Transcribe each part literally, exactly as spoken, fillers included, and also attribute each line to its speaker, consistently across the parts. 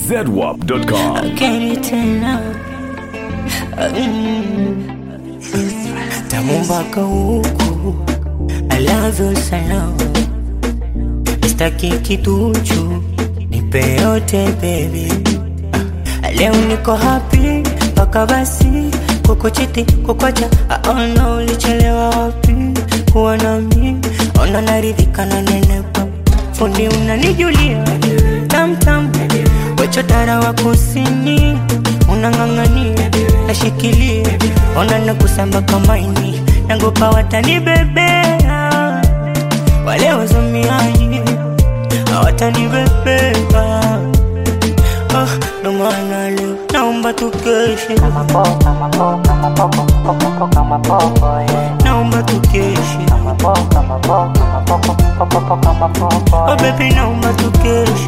Speaker 1: zedwap dot com.
Speaker 2: Akeni tena tamu mpaka huku, I love you sana, sitaki kituchu, nipe yote baby. Leo niko happy mpaka basi, kukuchiti kukwacha aona ulichelewa wapi kuwa nami, ona naridhika na nenepa, fundi unanijulia tam tam, wachotara wa kusini unangangania, nashikilia ona nakusamba kama ini, nangopa watani bebea, wale wazomiaji hawatani bebea. Oh, no maana leo naomba tukeshe, naomba tukeshe, oh baby naomba tukeshe,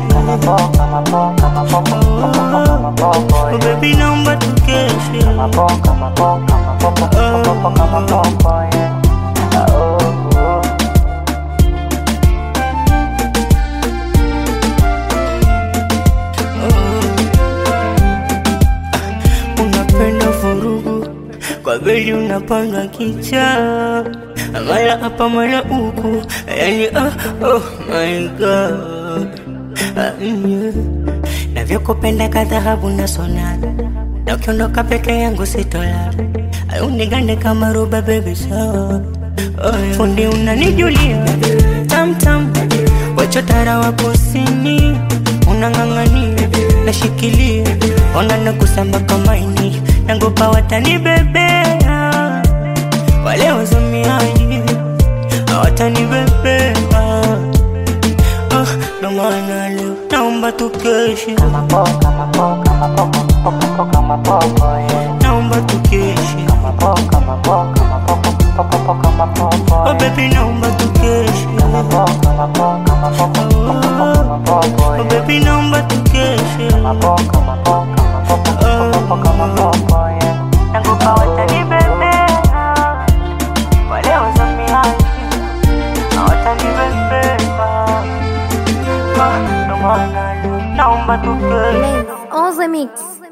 Speaker 2: oh baby naomba tukeshe, kwa beli unapanga kicha, mara hapa mara huku, yani oh, oh my god, uh, yeah. Navyokupenda kadhahabu na sonata, na ukiondoka peke yangu sitolala, unigande kama roba baby sawa, oh, yeah. Fundi unanijulia tam tam, wachotara wa kusini unangangania, nashikilia ona nakusamba kama ini, nangopa watani bebea, wale wazomiaji hawatani bebea. Oh, no maana leo naomba tukeshe, naomba tukeshe, oh baby naomba tukeshe, oh baby naomba tukeshe, nangopa watani bebea, wale wazomiaji hawatani bebea. Oh, no maana leo naomba tukeshe.
Speaker 3: On the mix.